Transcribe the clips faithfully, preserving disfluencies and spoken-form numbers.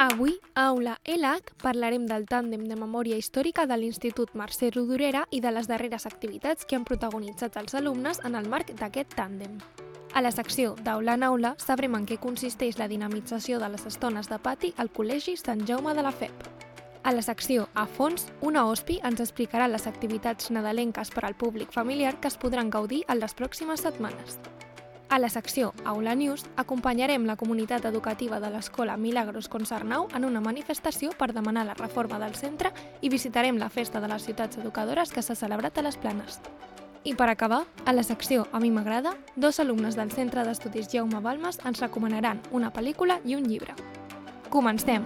Avui, a Aula L H, parlarem del tàndem de memòria històrica de l'Institut Mercè Rodoreda i de les darreres activitats que han protagonitzat els alumnes en el marc d'aquest tàndem. A la secció d'Aula en Aula sabrem en què consisteix la dinamització de les estones de pati al Col·legi Sant Jaume de la F E P. A la secció A Fons, una O S P I ens explicarà les activitats nadalenques per al públic familiar que es podran gaudir en les pròximes setmanes. A la secció Aula News acompanyarem la comunitat educativa de l'Escola Milagros Consarnau en una manifestació per demanar la reforma del centre i visitarem la Festa de les Ciutats Educadores que s'ha celebrat a les Planes. I per acabar, a la secció A mi m'agrada, dos alumnes del Centre d'Estudis Jaume Balmes ens recomanaran una pel·lícula i un llibre. Comencem!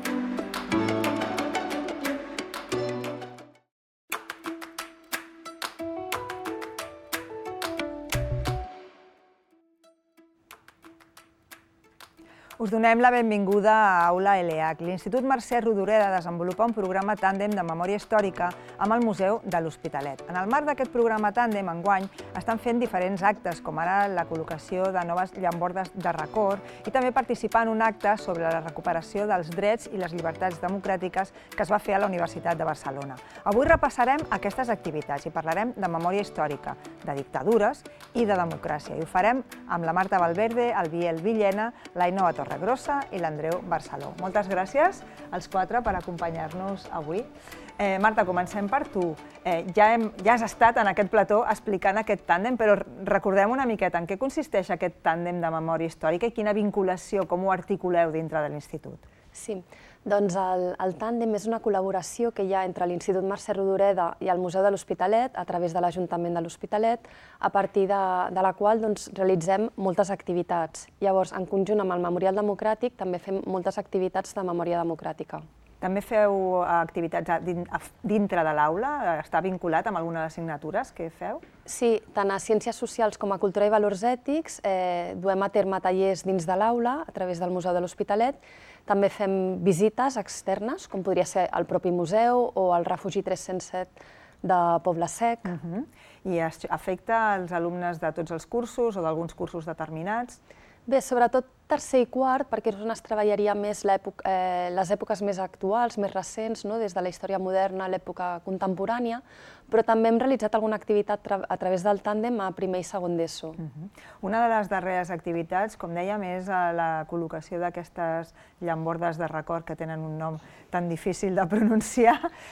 Us donem la benvinguda a Aula L H. L'Institut Mercè Rodoreda desenvolupa un programa tàndem de memòria històrica amb el Museu de l'Hospitalet. En el marc d'aquest programa tàndem, enguany, estan fent diferents actes, com ara la col·locació de noves llambordes de record i també participar en un acte sobre la recuperació dels drets i les llibertats democràtiques que es va fer a la Universitat de Barcelona. Avui repassarem aquestes activitats i parlarem de memòria històrica, de dictadures i de democràcia. I ho farem amb la Marta Valverde, el Biel Villena, l'Ainoa Torregrossa i l'Andreu Barceló. Moltes gràcies als quatre per acompanyar-nos avui. Eh, Marta, comencem per tu. Eh, ja, hem, ja has estat en aquest plató explicant aquest tàndem, però recordem una miqueta en què consisteix aquest tàndem de memòria històrica i quina vinculació, com ho articuleu dintre de l'Institut. Sí, doncs el, el tàndem és una col·laboració que hi ha entre l'Institut Mercè Rodoreda i el Museu de l'Hospitalet a través de l'Ajuntament de l'Hospitalet, a partir de, de la qual doncs, realitzem moltes activitats. Llavors, en conjunt amb el Memorial Democràtic, també fem moltes activitats de memòria democràtica. També feu activitats dintre de l'aula? Està vinculat amb alguna de les assignatures que feu? Sí, tant a Ciències Socials com a Cultura i Valors Ètics eh, duem a terme tallers dins de l'aula a través del Museu de l'Hospitalet. També fem visites externes, com podria ser el propi museu o el refugi tres-cents set de Poble Sec. Uh-huh. I afecta els alumnes de tots els cursos o d'alguns cursos determinats? Bé, sobretot tercer i quart, perquè és on es treballaria més eh, les èpoques més actuals, més recents, no? Des de la història moderna a l'època contemporània, però també hem realitzat alguna activitat tra a través del tàndem a primer i segon d'ESO. Uh-huh. Una de les darreres activitats, com dèiem, és la col·locació d'aquestes llambordes de record que tenen un nom tan difícil de pronunciar.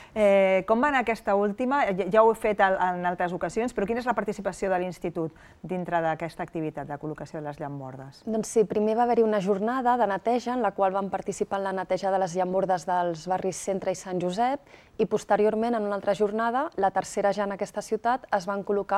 Eh, com va anar aquesta última? Ja ho he fet en altres ocasions, però quina és la participació de l'Institut dintre d'aquesta activitat de col·locació de les llambordes? Doncs sí, primer va haver-hi una jornada de neteja en la qual vam participar en la neteja de les llambordes dels barris Centre i Sant Josep i posteriorment, en una altra jornada, la tercera ja en aquesta ciutat, es van col·locar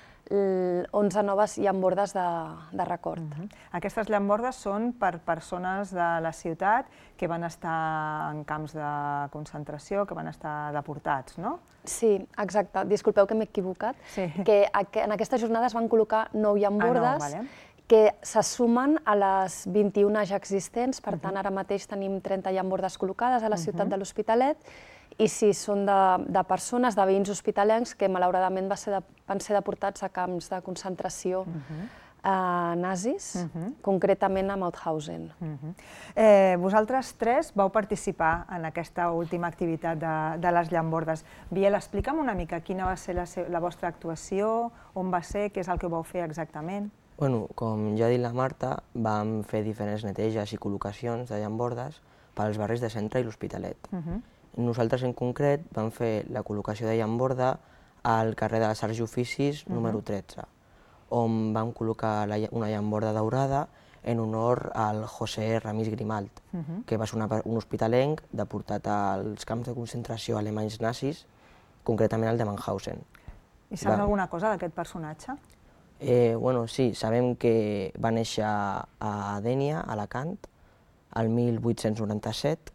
onze noves llambordes de, de record. Uh-huh. Aquestes llambordes són per persones de la ciutat que van estar en camps de concentració, que van estar deportats, no? Sí, exacte. Disculpeu que m'he equivocat. Sí. Que en aquesta jornada es van col·locar nou llambordes, ah, no, vale. que se sumen a les vint-i-una ja existents, per tant, ara mateix tenim trenta llambordes col·locades a la ciutat de l'Hospitalet, i sí, són de, de persones, de veïns hospitalencs que malauradament va ser de, van ser deportats a camps de concentració uh-huh. eh, nazis, uh-huh. concretament a Mauthausen. Uh-huh. eh, vosaltres tres vau participar en aquesta última activitat de, de les llambordes. Biel, explica'm una mica quina va ser la, la vostra actuació, on va ser, què és el que vau fer exactament? Bueno, com ja ha dit la Marta, vam fer diferents neteges i col·locacions de llambordes pels barris de Centre i l'Hospitalet. Uh-huh. Nosaltres, en concret, vam fer la col·locació de llamborda al carrer de les Arts i Oficis número tretze, on vam col·locar la, una llamborda daurada en honor al José Ramis Grimalt, uh-huh. que va ser una, un hospitalenc deportat als camps de concentració alemanys nazis, concretament el de Mauthausen. I saps va... alguna cosa d'aquest personatge? Eh, bueno, sí, sabem que va néixer a Dénia, a Alacant, el mil vuit-cents noranta-set,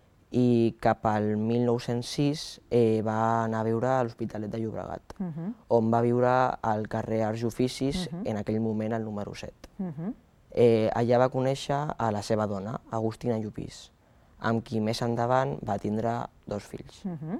i cap al mil nou-cents sis eh, va anar a viure a l'Hospitalet de Llobregat, uh-huh. on va viure al carrer Arts i Oficis, uh-huh. en aquell moment el número set. Uh-huh. eh, allà va conèixer a la seva dona, Agustina Llopís, amb qui més endavant va tindre dos fills. Uh-huh.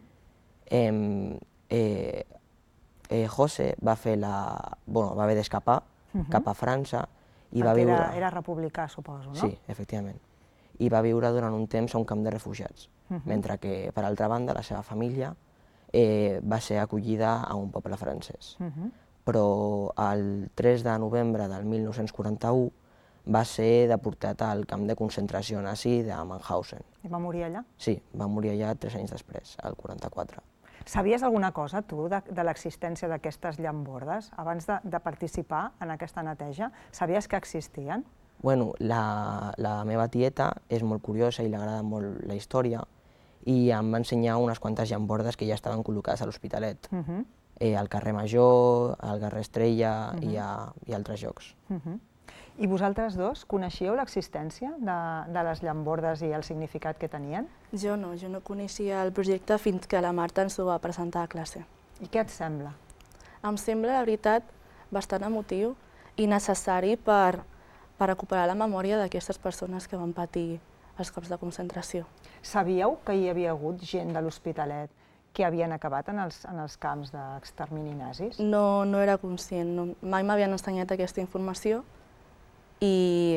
eh, eh, eh, José va, fer la, bueno, va haver d'escapar uh-huh. cap a França i va viure... Era, era republicà, suposo, no? Sí, efectivament. i va viure durant un temps a un camp de refugiats, mentre que, per altra banda, la seva família eh, va ser acollida a un poble francès. Però el tres de novembre del mil nou-cents quaranta-u va ser deportat al camp de concentració nazi de Mauthausen. I va morir allà? Sí, va morir allà tres anys després, al quaranta-quatre. Sabies alguna cosa, tu, de, de l'existència d'aquestes llambordes? Abans de, de participar en aquesta neteja, sabies que existien? Bueno, la, la meva tieta és molt curiosa i li agrada molt la història i em va ensenyar unes quantes llambordes que ja estaven col·locades a l'Hospitalet, uh -huh. eh, al carrer Major, al carrer Estrella uh -huh. i, a, i altres llocs. Uh -huh. I vosaltres dos coneixíeu l'existència de, de les llambordes i el significat que tenien? Jo no, jo no coneixia el projecte fins que la Marta ens ho va presentar a classe. I què et sembla? Em sembla, la veritat, bastant emotiu i necessari per, per recuperar la memòria d'aquestes persones que van patir els camps de concentració. Sabíeu que hi havia hagut gent de l'Hospitalet que havien acabat en els, en els camps d'extermini nazis? No, no era conscient, no, mai m'havien ensenyat aquesta informació i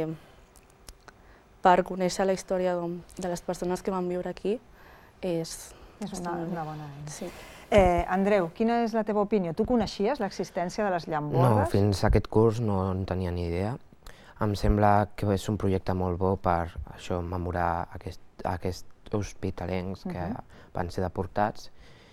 per conèixer la història de les persones que van viure aquí és... És una, una bona eina. Sí. Eh, Andreu, quina és la teva opinió? Tu coneixies l'existència de les llambordes? No, fins a aquest curs no en tenia ni idea. Em sembla que és un projecte molt bo per això, memorar aquest, aquests hospitalencs que uh -huh. van ser deportats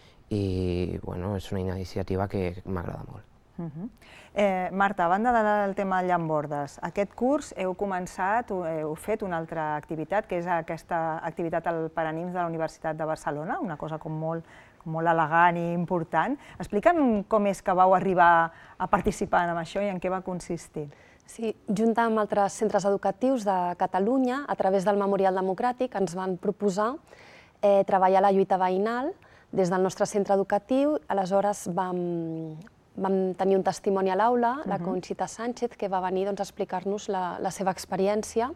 i bueno, és una iniciativa que m'agrada molt. Uh -huh. eh, Marta, a banda del tema llambordes, aquest curs heu començat, heu fet una altra activitat, que és aquesta activitat al Paranimf de la Universitat de Barcelona, una cosa com molt, com molt elegant i important. Explica'm com és que vau arribar a participar en això i en què va consistir. Sí, junt amb altres centres educatius de Catalunya, a través del Memorial Democràtic, ens van proposar eh, treballar la lluita veïnal des del nostre centre educatiu. Aleshores vam, vam tenir un testimoni a l'aula, la Conxita Sánchez, que va venir doncs, a explicar-nos la, la seva experiència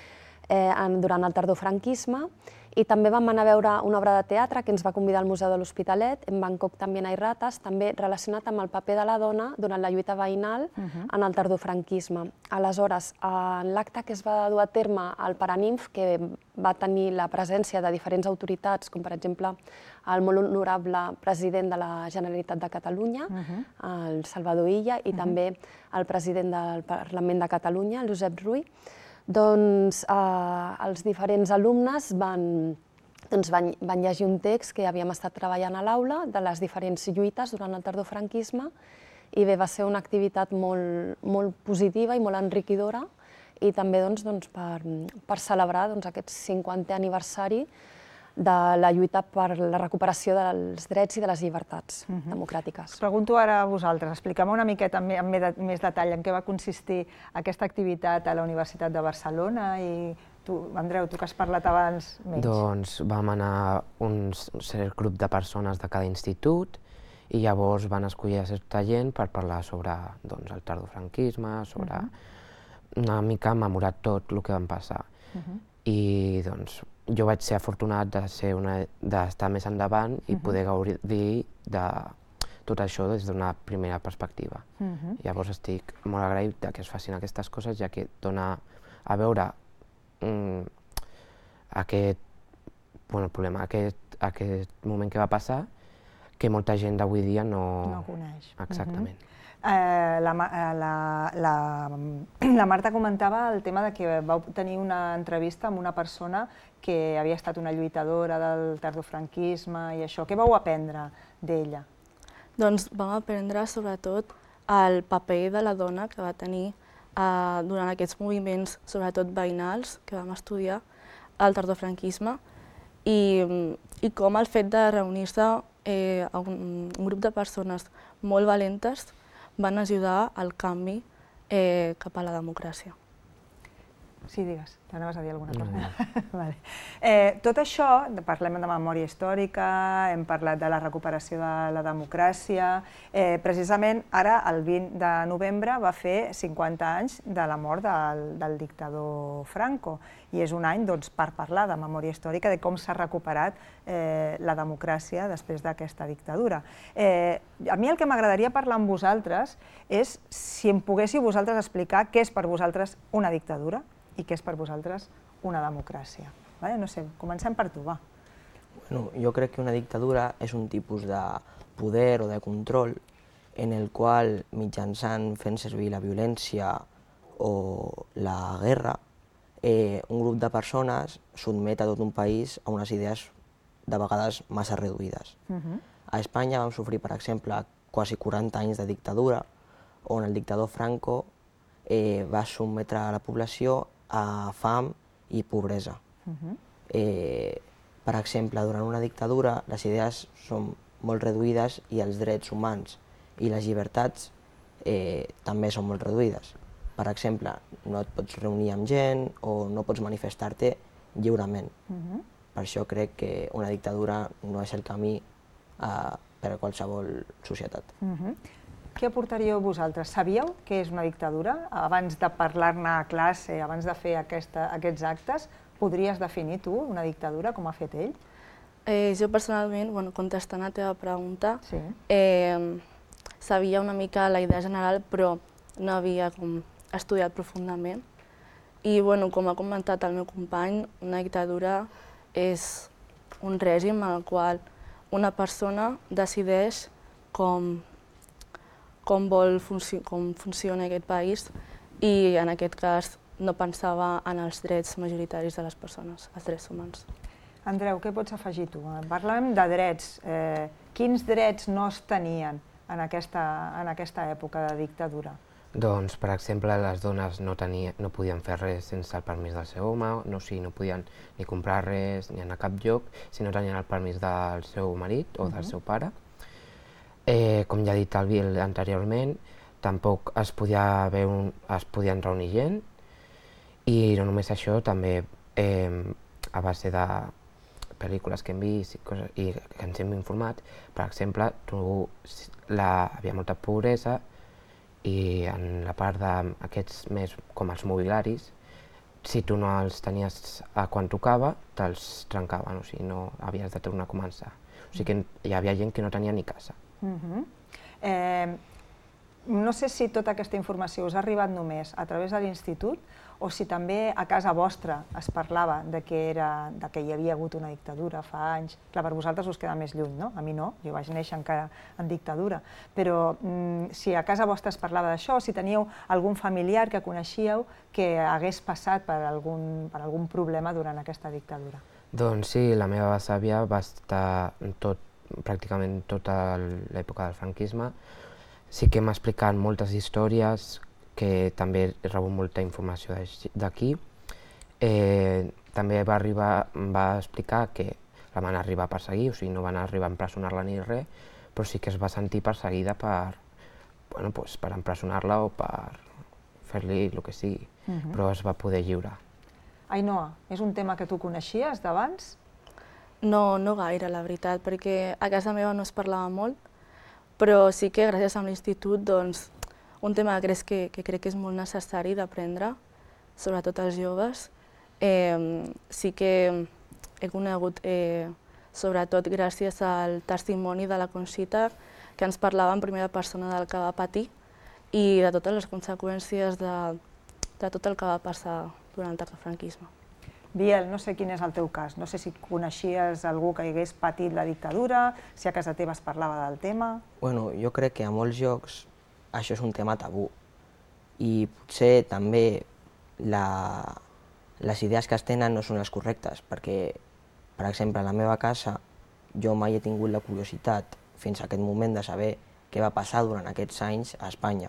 eh, en, durant el tardofranquisme. I també vam anar a veure una obra de teatre que ens va convidar al Museu de l'Hospitalet, en Bangkok també hay rates, també relacionat amb el paper de la dona durant la lluita veïnal uh-huh. en el tardofranquisme. Aleshores, en l'acte que es va dur a terme al Paranimf, que va tenir la presència de diferents autoritats, com per exemple el molt honorable president de la Generalitat de Catalunya, uh-huh. el Salvador Illa, i uh-huh. també el president del Parlament de Catalunya, el Josep Rull, doncs eh, els diferents alumnes van, doncs, van, van llegir un text que havíem estat treballant a l'aula de les diferents lluites durant el tardofranquisme i bé, va ser una activitat molt, molt positiva i molt enriquidora i també doncs, doncs, per, per celebrar doncs, aquest cinquantè aniversari de la lluita per la recuperació dels drets i de les llibertats uh-huh. democràtiques. Us pregunto ara a vosaltres, explica'm una miqueta amb, amb més detall en què va consistir aquesta activitat a la Universitat de Barcelona i tu, Andreu, tu que has parlat abans menys. Doncs vam anar un cert grup de persones de cada institut i llavors van escollir a certa gent per parlar sobre doncs, el tardofranquisme, sobre uh-huh. una mica memorar tot el que vam passar. Uh-huh. I doncs jo vaig ser afortunat de ser una, d'estar més endavant i uh-huh. poder gaudir de tot això des d'una primera perspectiva. Uh-huh. Llavors estic molt agraït que es facin aquestes coses, ja que dona a veure um, aquest, bueno, problema, aquest, aquest moment que va passar, que molta gent d'avui dia no... No coneix. Exactament. Uh-huh. Eh, la, la, la, la Marta comentava el tema de que vau tenir una entrevista amb una persona que havia estat una lluitadora del tardofranquisme i això. Què vau aprendre d'ella? Doncs vam aprendre sobretot el paper de la dona que va tenir eh, durant aquests moviments, sobretot veïnals, que vam estudiar el tardofranquisme i, i com el fet de reunir-se eh, a un, un grup de persones molt valentes van ajudar al canvi eh, cap a la democràcia. Sí, digues, t'anaves a dir alguna cosa. No. Vale. Eh, tot això, parlem de memòria històrica, hem parlat de la recuperació de la democràcia, eh, precisament ara, el vint de novembre, va fer cinquanta anys de la mort del, del dictador Franco, i és un any doncs, per parlar de memòria històrica, de com s'ha recuperat eh, la democràcia després d'aquesta dictadura. Eh, a mi el que m'agradaria parlar amb vosaltres és si em poguéssiu vosaltres explicar què és per vosaltres una dictadura i què és per vosaltres una democràcia? No sé, comencem per tu, va. Jo crec que una dictadura és un tipus de poder o de control en el qual, mitjançant fent servir la violència o la guerra, un grup de persones sotmet a tot un país a unes idees de vegades massa reduïdes. A Espanya vam sofrir, per exemple, quasi quaranta anys de dictadura, on el dictador Franco va sotmetre a la població a fam i pobresa. Per exemple, durant una dictadura les idees són molt reduïdes i els drets humans i les llibertats també són molt reduïdes. Per exemple, no et pots reunir amb gent o no pots manifestar-te lliurement. Per això crec que una dictadura no és el camí per a qualsevol societat. Què aportaríeu vosaltres? Sabíeu què és una dictadura? Abans de parlar-ne a classe, abans de fer aquests actes, podries definir tu una dictadura, com ha fet ell? Jo personalment, contestant a la teva pregunta, sabia una mica la idea general, però no havia estudiat profundament. I com ha comentat el meu company, una dictadura és un règim en el qual una persona decideix com com vol com funciona aquest país i en aquest cas no pensava en els drets majoritaris de les persones, els drets humans. Andreu, què pots afegir tu? Parlem de drets. Quins drets no es tenien en aquesta època de dictadura? Doncs, per exemple, les dones no podien fer res sense el permís del seu home, no podien ni comprar res ni anar a cap lloc si no tenien el permís del seu marit o del seu pare. Com ja ha dit el Biel anteriorment, tampoc es podien reunir gent i no només això, també a base de pel·lícules que hem vist i que ens hem informat, per exemple, hi havia molta pobresa i en la part d'aquests més com els mobiliaris, si tu no els tenies quan tocava, te'ls trencaven, o sigui, no havies de tornar a començar. O sigui que hi havia gent que no tenia ni casa. No sé si tota aquesta informació us ha arribat només a través de l'institut o si també a casa vostra es parlava que hi havia hagut una dictadura fa anys. Clar, per vosaltres us queda més lluny, no? A mi no, jo vaig néixer encara en dictadura. Però si a casa vostra es parlava d'això, si teníeu algun familiar que coneixíeu que hagués passat per algun problema durant aquesta dictadura. Doncs sí, la meva besàvia va estar pràcticament tota l'època del franquisme. Sí que m'ha explicat moltes històries, que també he rebut molta informació d'aquí. També va explicar que la van arribar a perseguir, o sigui, no van arribar a empresonar-la ni res, però sí que es va sentir perseguida per empresonar-la o per fer-li el que sigui, però es va poder lliurar. Ainhoa, és un tema que tu coneixies d'abans? No, no gaire, la veritat, perquè a casa meva no es parlava molt, però sí que gràcies a l'institut, doncs, un tema que crec que és molt necessari d'aprendre, sobretot als joves, sí que he conegut, sobretot gràcies al testimoni de la Conxita, que ens parlava en primera persona del que va patir i de totes les conseqüències de tot el que va passar durant el franquisme. Biel, no sé quin és el teu cas, no sé si coneixies algú que hagués patit la dictadura, si a casa teva es parlava del tema... Bueno, jo crec que a molts llocs això és un tema tabú i potser també les idees que es tenen no són les correctes, perquè, per exemple, a la meva casa jo mai he tingut la curiositat fins a aquest moment de saber què va passar durant aquests anys a Espanya.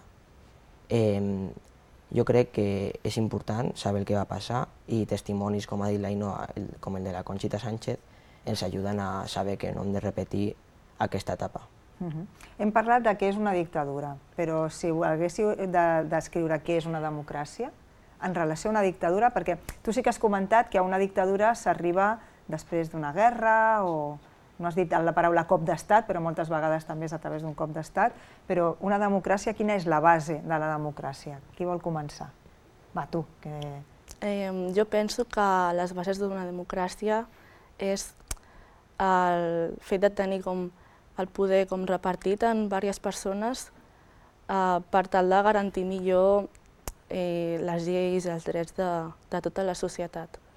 Jo crec que és important saber el que va passar i testimonis, com ha dit l'Ainhoa, com el de la Conxita Sánchez, ens ajuden a saber que no hem de repetir aquesta etapa. Hem parlat de què és una dictadura, però si haguéssiu de descriure què és una democràcia en relació a una dictadura, perquè tu sí que has comentat que a una dictadura s'arriba després d'una guerra o... No has dit la paraula cop d'estat, però moltes vegades també és a través d'un cop d'estat. Però una democràcia, quina és la base de la democràcia? Qui vol començar? Va, tu. Jo penso que les bases d'una democràcia és el fet de tenir el poder repartit en diverses persones per tal de garantir millor les lleis i els drets de tota la societat.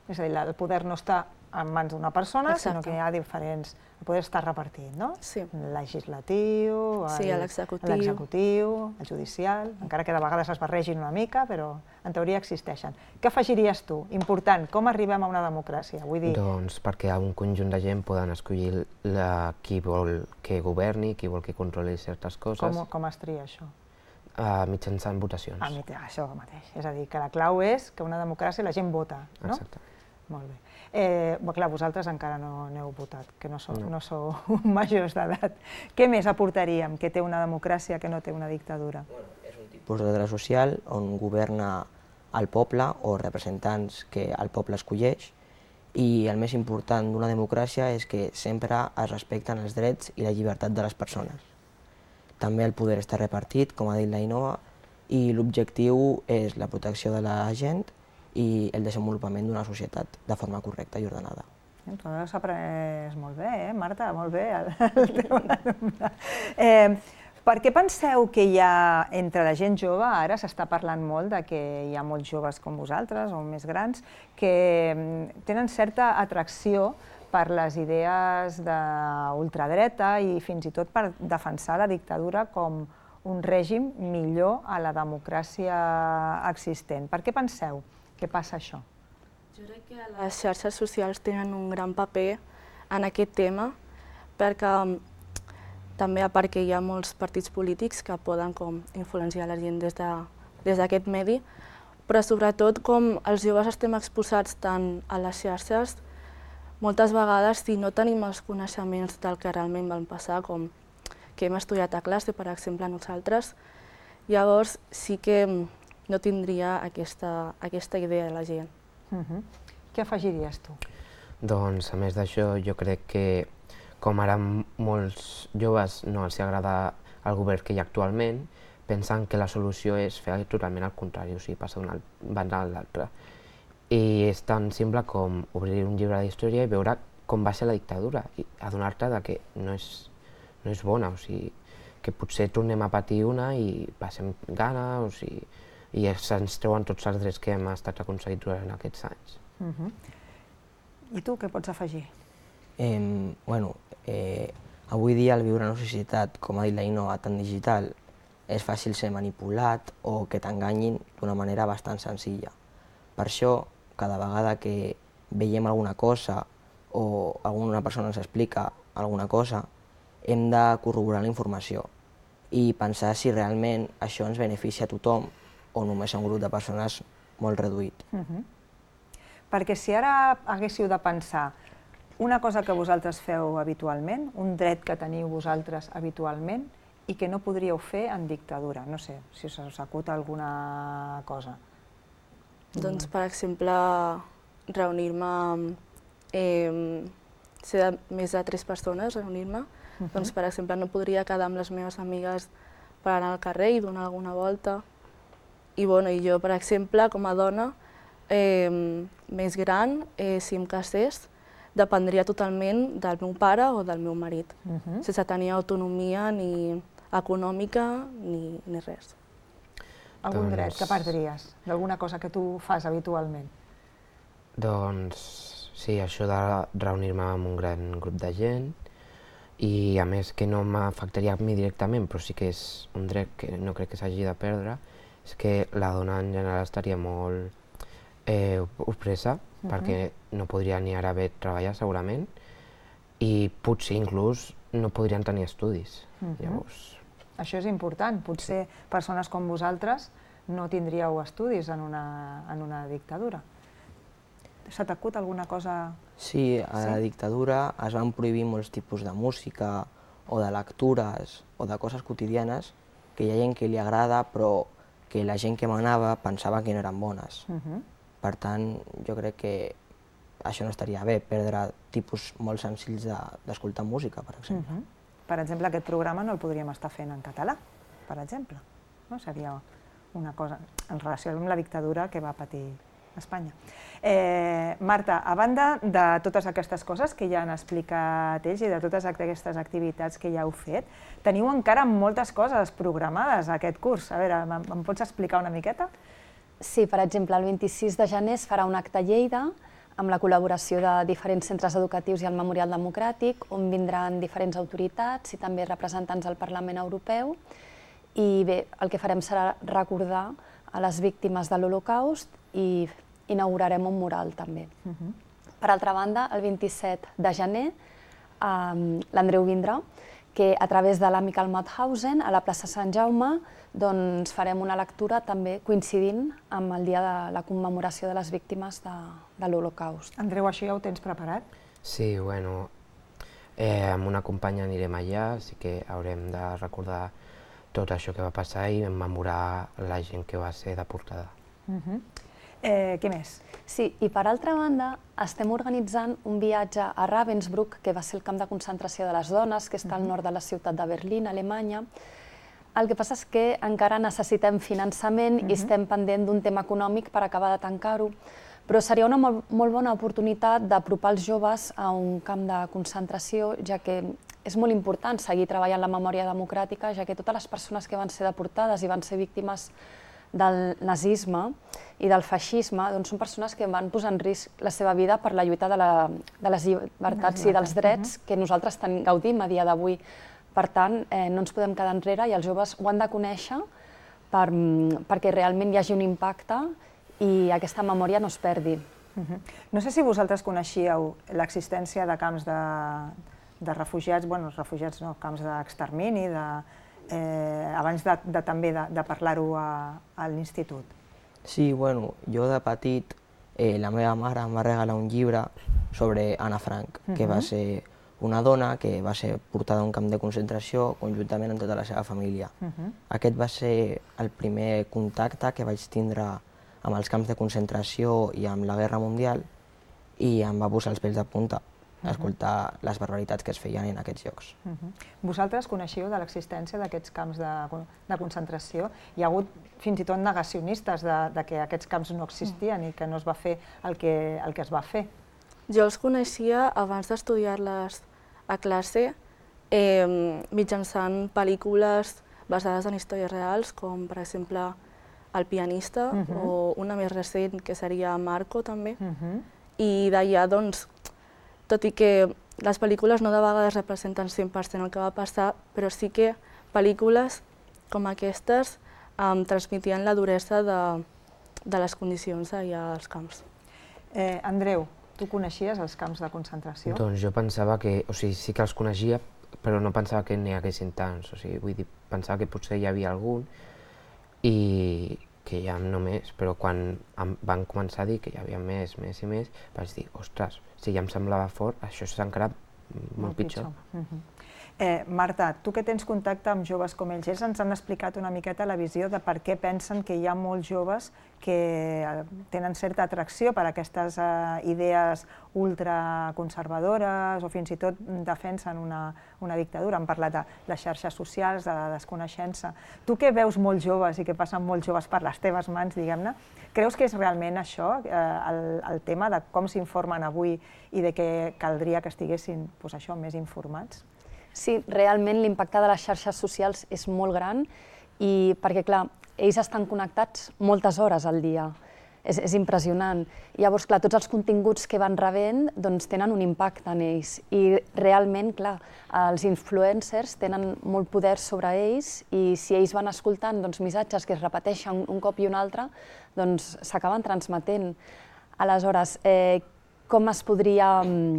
És a dir, el poder no està en mans d'una persona, Exacte. sinó que hi ha diferents... El poder està repartit, no? Sí. El legislatiu, Sí, el- l'executiu. l'executiu, el judicial, encara que de vegades es barregin una mica, però en teoria existeixen. Què afegiries tu? Important, com arribem a una democràcia? Vull dir, Doncs perquè un conjunt de gent poden escollir la, qui vol que governi, qui vol que controli certes coses, com, com es tria això? uh, mitjançant votacions. A mi, això mateix. És a dir, que la clau és que una democràcia la gent vota, no? Exacte. Molt bé. Eh, bé, clar, vosaltres encara no n'heu votat, que no sou, No. no sou majors d'edat. Què més aportaríem que té una democràcia que no té una dictadura? És un tipus d'ordre social on governa el poble o representants que el poble escolleix, i el més important d'una democràcia és que sempre es respecten els drets i la llibertat de les persones. També el poder està repartit, com ha dit l'Ainoa, i l'objectiu és la protecció de la gent i el desenvolupament d'una societat de forma correcta i ordenada. Tu has après molt bé, eh, Marta? Molt bé, el, el teu alumne. Eh, per què penseu que hi ha, entre la gent jove, ara s'està parlant molt de que hi ha molts joves com vosaltres, o més grans, que tenen certa atracció per les idees d'ultradreta i fins i tot per defensar la dictadura com un règim millor a la democràcia existent? Per què penseu que passa això? Jo crec que les xarxes socials tenen un gran paper en aquest tema, perquè també a part que hi ha molts partits polítics que poden com influenciar la gent des de, des d'aquest medi, però sobretot com els joves estem exposats tant a les xarxes, moltes vegades si no tenim els coneixements del que realment van passar, com que hem estudiat a classe, per exemple, nosaltres, llavors sí que no tindria aquesta, aquesta idea de la gent. Uh-huh. Què afegiries tu? Doncs, a més d'això, jo crec que com ara molts joves no els agrada el govern que hi ha actualment, pensen que la solució és fer totalment el contrari, o sigui, passar d'una banda a l'altra. I és tan simple com obrir un llibre d'història i veure com va ser la dictadura i adonar-te que no és, no és bona, o sigui, que potser tornem a patir una i passem gana, o sigui, i se'ns treuen tots els drets que hem estat aconseguits durant aquests anys. Uh-huh. I tu què pots afegir? Eh, bueno, eh, avui dia, al viure en una societat, com ha dit l'Ainoa, tan digital, és fàcil ser manipulat o que t'enganyin d'una manera bastant senzilla. Per això, cada vegada que veiem alguna cosa o alguna persona ens explica alguna cosa, hem de corroborar la informació i pensar si realment això ens beneficia a tothom o només a un grup de persones molt reduït. Uh-huh. Perquè si ara haguéssiu de pensar una cosa que vosaltres feu habitualment, un dret que teniu vosaltres habitualment i que no podríeu fer en dictadura, no sé, si us acut alguna cosa. Doncs, per exemple, reunir-me, eh, ser de més de tres persones, reunir-me. Uh-huh. Doncs, per exemple, no podria quedar amb les meves amigues per anar al carrer i donar alguna volta. I, bueno, i jo, per exemple, com a dona eh, més gran, eh, si em casés, dependria totalment del meu pare o del meu marit, Uh-huh. sense tenir autonomia ni econòmica ni, ni res. Algun Doncs- dret que perdries d'alguna cosa que tu fas habitualment? Doncs sí, això de reunir-me amb un gran grup de gent i a més que no m'afectaria a mi directament, però sí que és un dret que no crec que s'hagi de perdre, és que la dona en general estaria molt eh, opressa, uh-huh. perquè no podria ni ara bé treballar segurament i potser inclús no podrien tenir estudis. Uh-huh. Llavors, Això és important. Potser persones com vosaltres no tindríeu estudis en una, en una dictadura. Se t'acut alguna cosa? Sí, a la Sí? dictadura es van prohibir molts tipus de música o de lectures o de coses quotidianes que hi ha gent que li agrada però que la gent que manava pensava que no eren bones. Uh-huh. Per tant, jo crec que això no estaria bé, perdre tipus molt senzills de- d'escoltar música, per exemple. Uh-huh. Per exemple, aquest programa no el podríem estar fent en català, per exemple. No? Seria una cosa en relació amb la dictadura que va patir Espanya. Eh, Marta, a banda de totes aquestes coses que ja han explicat ells i de totes aquestes activitats que ja heu fet, teniu encara moltes coses programades a aquest curs. A veure, em, em pots explicar una miqueta? Sí, per exemple, el vint-i-sis de gener es farà un acte a Lleida amb la col·laboració de diferents centres educatius i el Memorial Democràtic, on vindran diferents autoritats i també representants del Parlament Europeu. I bé, el que farem serà recordar a les víctimes de l'Holocaust i inaugurarem un mural també. Per altra banda, el vint-i-set de gener, l'Andreu vindrà, que a través de l'Amical Mauthausen, a la plaça Sant Jaume, doncs farem una lectura també coincidint amb el dia de la commemoració de les víctimes de, de l'Holocaust. Andreu, això ja ho tens preparat? Sí, bueno, eh, amb una companya anirem allà, sí que haurem de recordar tot això que va passar i memorar la gent que va ser deportada. Uh-huh. eh, què més? Sí, i per altra banda, estem organitzant un viatge a Ravensbrück, que va ser el camp de concentració de les dones, que està al nord de la ciutat de Berlín, Alemanya. El que passa és que encara necessitem finançament i estem pendent d'un tema econòmic per acabar de tancar-ho, però seria una molt, molt bona oportunitat d'apropar els joves a un camp de concentració, ja que és molt important seguir treballant la memòria democràtica, ja que totes les persones que van ser deportades i van ser víctimes del nazisme i del feixisme doncs són persones que van posar en risc la seva vida per la lluita de, la, de les llibertats i dels drets que nosaltres ten, gaudim a dia d'avui. Per tant, eh, no ens podem quedar enrere i els joves ho han de conèixer per, perquè realment hi hagi un impacte i aquesta memòria no es perdi. Uh-huh. No sé si vosaltres coneixíeu l'existència de camps de, de refugiats, bueno, refugiats no, camps d'extermini, de, eh, abans de, de, també de, de parlar-ho a, a l'institut. Sí, bueno, jo de petit, eh, la meva mare em va regalar un llibre sobre Anna Frank, uh-huh. que va ser una dona que va ser portada a un camp de concentració conjuntament amb tota la seva família. Uh-huh. Aquest va ser el primer contacte que vaig tindre amb els camps de concentració i amb la Guerra Mundial i em va posar els pèls de punta a escoltar les barbaritats que es feien en aquests llocs. Uh-huh. Vosaltres coneixeu de l'existència d'aquests camps de, de concentració? Hi ha hagut fins i tot negacionistes de, de que aquests camps no existien i que no es va fer el que, el que es va fer. Jo els coneixia abans d'estudiar-les a classe eh, mitjançant pel·lícules basades en històries reals, com per exemple El pianista, uh-huh. o una més recent que seria Marco també. Uh-huh. I d'allà, doncs, tot i que les pel·lícules no de vegades representen cent per cent el que va passar, però sí que pel·lícules com aquestes um, transmetien la duresa de, de les condicions allà als camps. Eh, Andreu, tu coneixies els camps de concentració? Doncs jo pensava que, o sigui, sí que els coneixia, però no pensava que n'hi haguessin tants, o sigui, vull dir, pensava que potser hi havia algun i que hi ha només, però quan van començar a dir que hi havia més, més i més, vaig dir, ostres, si ja em semblava fort, això és encara molt, molt pitjor. pitjor. Uh-huh. Eh, Marta, tu que tens contacte amb joves com ells, ells ens han explicat una miqueta la visió de per què pensen que hi ha molts joves que tenen certa atracció per aquestes eh, idees ultraconservadores o fins i tot defensen una, una dictadura. Han parlat de les xarxes socials, de la desconeixença. Tu que veus molts joves i que passen molts joves per les teves mans, diguem-ne, creus que és realment això, eh, el, el tema de com s'informen avui i de que caldria que estiguessin doncs això, més informats? Sí, realment l'impacte de les xarxes socials és molt gran i perquè, clar, ells estan connectats moltes hores al dia. És, és impressionant. Llavors, clar, tots els continguts que van rebent doncs, tenen un impacte en ells i realment, clar, els influencers tenen molt poder sobre ells i si ells van escoltant doncs, missatges que es repeteixen un cop i un altre, doncs s'acaben transmetent. Aleshores, eh, com es podria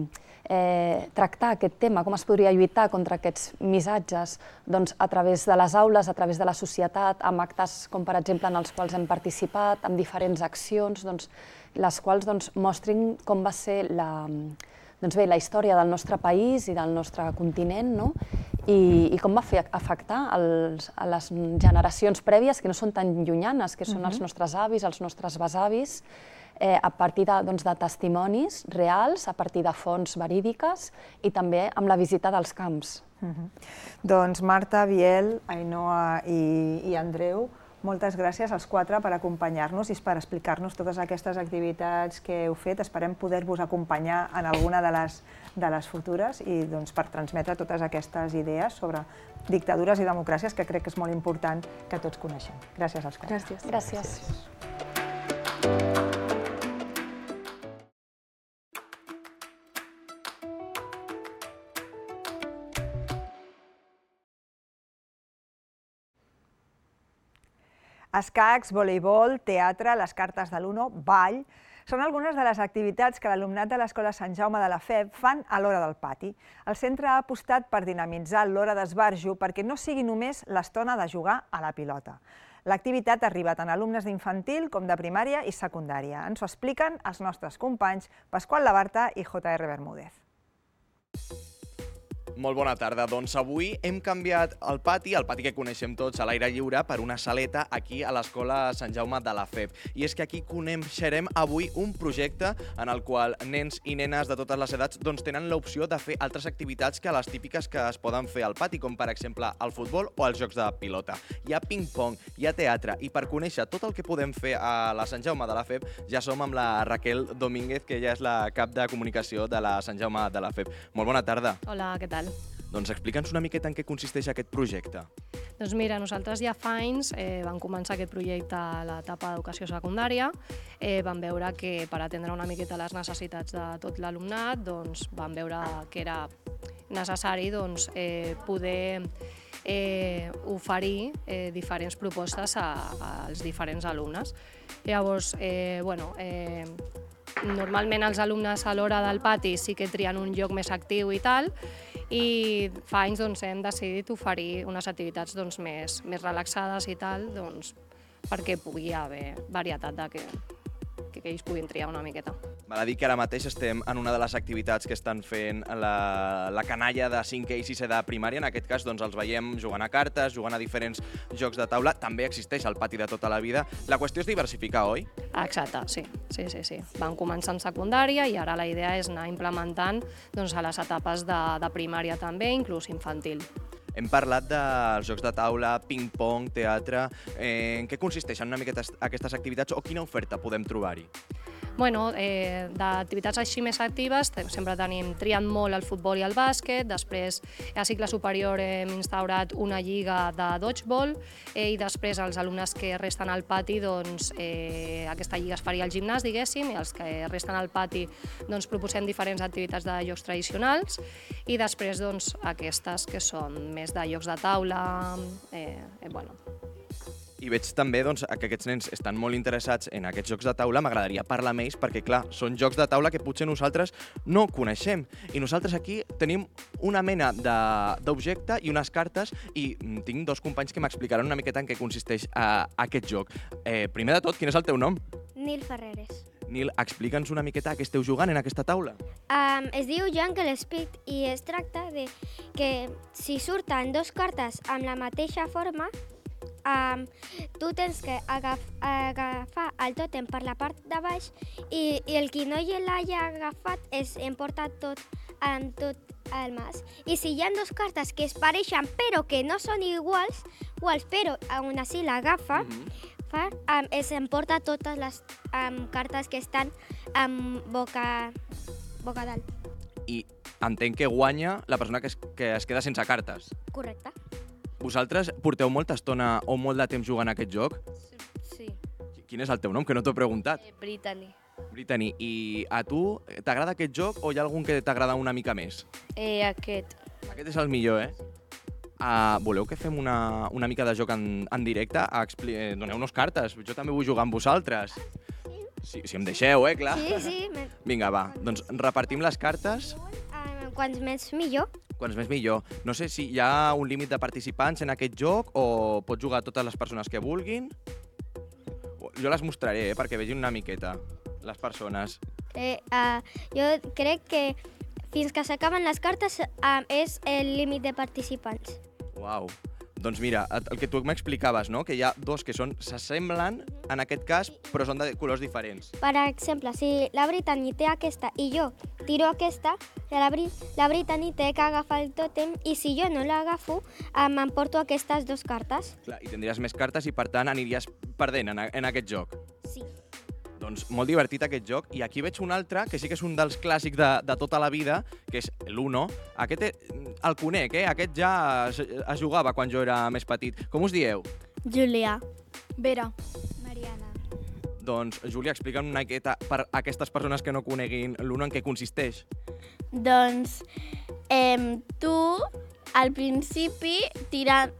Eh, tractar aquest tema, com es podria lluitar contra aquests missatges? Doncs a través de les aules, a través de la societat, amb actes com per exemple en els quals hem participat, amb diferents accions, doncs, les quals doncs, mostrin com va ser la, doncs bé, la història del nostre país i del nostre continent, no? I, i com va fer afectar els, a les generacions prèvies que no són tan llunyanes, que són uh-huh. els nostres avis, els nostres besavis, Eh, a partir de, doncs, de testimonis reals, a partir de fonts verídiques i també amb la visita dels camps. Uh-huh. Doncs Marta, Biel, Ainhoa i, i Andreu, moltes gràcies als quatre per acompanyar-nos i per explicar-nos totes aquestes activitats que heu fet. Esperem poder-vos acompanyar en alguna de les, de les futures i doncs, per transmetre totes aquestes idees sobre dictadures i democràcies que crec que és molt important que tots coneixem. Gràcies als quatre. Gràcies. Gràcies. Gràcies. Escacs, voleibol, teatre, les cartes de l'Uno, ball... Són algunes de les activitats que l'alumnat de l'Escola Sant Jaume de la F E B fan a l'hora del pati. El centre ha apostat per dinamitzar l'hora d'esbarjo perquè no sigui només l'estona de jugar a la pilota. L'activitat ha arribat tant a alumnes d'infantil com de primària i secundària. Ens ho expliquen els nostres companys Pasqual Labarta i J R Bermúdez. Molt bona tarda. Doncs avui hem canviat el pati, el pati que coneixem tots a l'aire lliure, per una saleta aquí a l'Escola Sant Jaume de la F E B. I és que aquí coneixerem avui un projecte en el qual nens i nenes de totes les edats doncs, tenen l'opció de fer altres activitats que les típiques que es poden fer al pati, com per exemple el futbol o els jocs de pilota. Hi ha ping-pong, hi ha teatre, i per conèixer tot el que podem fer a la Sant Jaume de la F E B ja som amb la Raquel Domínguez, que ja és la cap de comunicació de la Sant Jaume de la F E B. Molt bona tarda. Hola, què tal? Doncs explica'ns una miqueta en què consisteix aquest projecte. Doncs mira, nosaltres ja fa anys eh, vam començar aquest projecte a l'etapa d'educació secundària. Eh, vam veure que per atendre una miqueta les necessitats de tot l'alumnat, doncs vam veure que era necessari doncs, eh, poder eh, oferir eh, diferents propostes a, als diferents alumnes. Llavors, eh, bueno, eh, normalment els alumnes a l'hora del pati sí que trien un lloc més actiu i tal, i fa anys doncs, hem decidit oferir unes activitats doncs, més, més relaxades i tal, doncs, perquè pugui haver varietat de que, que, que ells puguin triar una miqueta. Val a dir que ara mateix estem en una de les activitats que estan fent la, la canalla de cinquè i sisè de primària. En aquest cas doncs, els veiem jugant a cartes, jugant a diferents jocs de taula. També existeix el pati de tota la vida. La qüestió és diversificar, oi? Exacte, sí. sí, sí, sí. Van començar en secundària i ara la idea és anar implementant doncs, a les etapes de, de primària també, inclús infantil. Hem parlat dels jocs de taula, ping-pong, teatre... Eh, en què consisteixen una miqueta aquestes activitats o quina oferta podem trobar-hi? Bueno, eh, d'activitats així més actives sempre tenim triant molt el futbol i el bàsquet, després a cicle superior hem instaurat una lliga de dodgeball eh, i després els alumnes que resten al pati, doncs, eh, aquesta lliga es faria al gimnàs, diguéssim, i els que resten al pati doncs, proposem diferents activitats de jocs tradicionals i després doncs, aquestes que són més de jocs de taula, eh, eh, bueno, I veig també doncs, que aquests nens estan molt interessats en aquests jocs de taula. M'agradaria parlar amb ells perquè, clar, són jocs de taula que potser nosaltres no coneixem. I nosaltres aquí tenim una mena d'objecte i unes cartes i tinc dos companys que m'explicaran una miqueta en què consisteix uh, aquest joc. Eh, primer de tot, quin és el teu nom? Nil Ferreres. Nil, explica'ns una miqueta què esteu jugant en aquesta taula. Um, es diu Jungle Speed i es tracta de que si surten dos cartes amb la mateixa forma, Um, tu tens que agaf agafar el tòtem per la part de baix i, i el qui no l'hagi agafat es emporta tot amb tot el mas. I si hi ha dues cartes que es pareixen però que no són iguals, iguals però aún així l'agafa, mm-hmm. um, es emporta totes les um, cartes que estan um, boca, boca dalt. I entenc que guanya la persona que es, que es queda sense cartes. Correcte. Vosaltres porteu molta estona o molt de temps jugant a aquest joc? Sí. Quin és el teu nom, que no t'ho he preguntat? Eh, Brittany. Brittany, i a tu t'agrada aquest joc o hi ha algun que t'agrada una mica més? Eh, aquest. Aquest és el millor, eh? Uh, voleu que fem una, una mica de joc en, en directe? Expli eh, Doneu-nos cartes, jo també vull jugar amb vosaltres. Si, si em deixeu, eh, clar? Sí, sí. Me... Vinga, va, doncs repartim les cartes. Uh, quants més millor. Quants més millor. No sé si hi ha un límit de participants en aquest joc o pot jugar totes les persones que vulguin. Jo les mostraré, eh, perquè vegin una miqueta les persones. Eh, uh, jo crec que fins que s'acaben les cartes uh, és el límit de participants. Uau. Doncs mira, el que tu m'explicaves, no? Que hi ha dos que són s'assemblen, en aquest cas, però són de colors diferents. Per exemple, si la Brittany té aquesta i jo tiro aquesta, la, Bri la Brittany té que agafar el tòtem i si jo no l'agafo, m'emporto aquestes dues cartes. Clar, i tindries més cartes i per tant aniries perdent en, en aquest joc. Sí. Doncs molt divertit aquest joc. I aquí veig un altre, que sí que és un dels clàssics de, de tota la vida, que és l'Uno. Aquest el conec, eh? Aquest ja es, es jugava quan jo era més petit. Com us dieu? Julià. Vera. Mariana. Doncs, Júlia, explica'm una miqueta per a aquestes persones que no coneguin l'Uno en què consisteix. Doncs eh, tu al principi tira,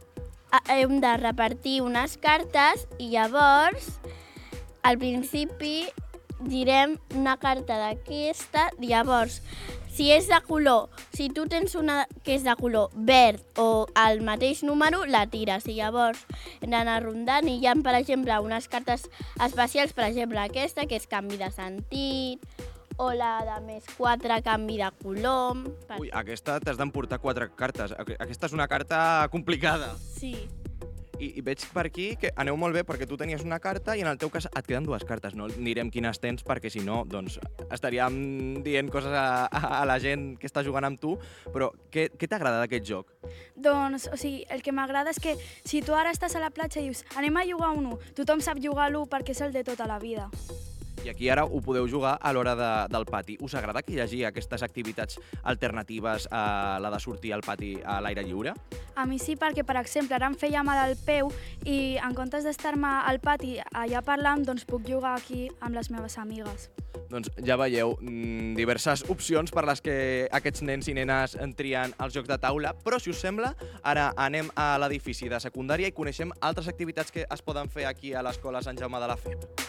hem de repartir unes cartes i llavors, al principi, direm una carta d'aquesta, llavors, si és de color, si tu tens una que és de color verd o el mateix número, la tires i llavors hem d'anar rondant i hi ha, per exemple, unes cartes especials, per exemple, aquesta, que és canvi de sentit, o la de més quatre, canvi de color. Ui, aquesta t'has d'emportar quatre cartes. Aquesta és una carta complicada. Sí. I, I veig per aquí que aneu molt bé perquè tu tenies una carta i en el teu cas et queden dues cartes. No direm quines tens perquè si no doncs, estaríem dient coses a, a la gent que està jugant amb tu, però què, què t'agrada d'aquest joc? Doncs, o sigui, el que m'agrada és que si tu ara estàs a la platja i dius anem a jugar un u, tothom sap jugar a l'u perquè és el de tota la vida. I aquí ara ho podeu jugar a l'hora de, del pati. Us agrada que hi hagi aquestes activitats alternatives a la de sortir al pati a l'aire lliure? A mi sí, perquè, per exemple, ara em feia mal al peu i en comptes d'estar-me al pati allà parlant, doncs puc jugar aquí amb les meves amigues. Doncs ja veieu, diverses opcions per les que aquests nens i nenes en trien els jocs de taula, però si us sembla, ara anem a l'edifici de secundària i coneixem altres activitats que es poden fer aquí a l'Escola Sant Jaume de la F E P.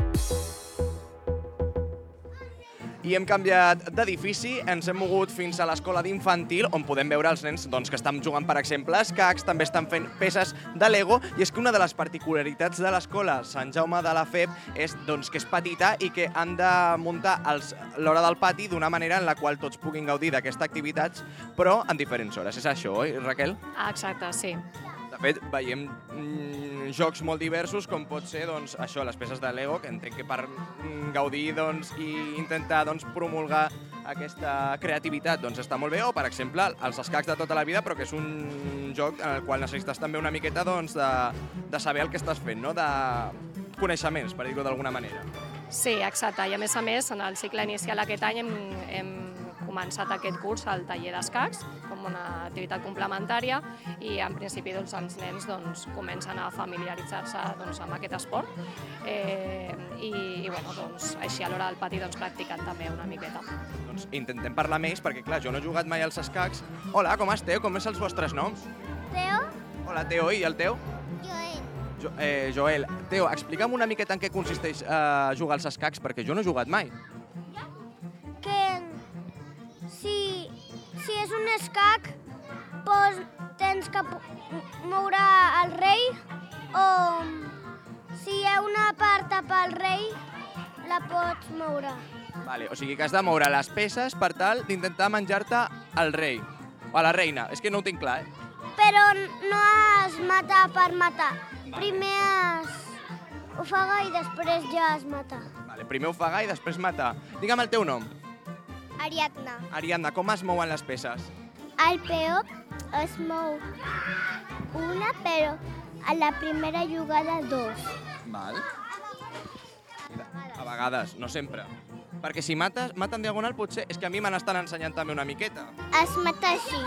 I hem canviat d'edifici, ens hem mogut fins a l'escola d'infantil, on podem veure els nens doncs, que estan jugant, per exemple, a escacs, també estan fent peces de Lego, i és que una de les particularitats de l'escola Sant Jaume de la F E P és doncs, que és petita i que han de muntar l'hora del pati d'una manera en la qual tots puguin gaudir d'aquestes activitats, però en diferents hores. És això, oi, Raquel? Exacte, sí. De fet, veiem mm, jocs molt diversos, com pot ser doncs, això, les peces de Lego, que entenc que per mm, gaudir doncs, i intentar doncs, promulgar aquesta creativitat doncs, està molt bé, o per exemple els escacs de tota la vida, però que és un joc en el qual necessites també una miqueta doncs, de, de saber el que estàs fent, no? De coneixements, per dir-ho d'alguna manera. Sí, exacte, i a més a més, en el cicle inicial aquest any hem, hem començat aquest curs al taller d'escacs com una activitat complementària i en principi doncs, els nens doncs, comencen a familiaritzar-se doncs, amb aquest esport eh, i, i bueno, doncs, així a l'hora del pati doncs, practicant també una miqueta. Doncs intentem parlar més perquè clar, jo no he jugat mai als escacs. Hola, com esteu? Com és els vostres noms? Teo. Hola, Teo, i el teu? Joel. Jo, eh, Joel, Teo, explica'm una miqueta en què consisteix eh, jugar als escacs, perquè jo no he jugat mai. Que si, si és un escac, doncs tens que moure el rei, o si hi ha una part pel rei, la pots moure. Vale, o sigui que has de moure les peces per tal d'intentar menjar-te el rei, o a la reina. És que no ho tinc clar, eh? Però no has matar per matar. Primer has ofegar i després ja has matar. Vale, primer ofegar i després matar. Digue'm el teu nom. Ariadna. Ariadna, com es mouen les peces? El peó es mou una, però a la primera jugada dos. Val. A vegades, no sempre. Perquè si mates, mata en diagonal potser... És que a mi me n'estan ensenyant també una miqueta. Es mata així.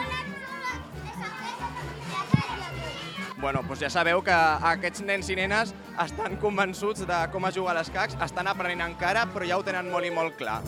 Bueno, doncs ja sabeu que aquests nens i nenes estan convençuts de com es juga a l'escacs, estan aprenent encara, però ja ho tenen molt i molt clar.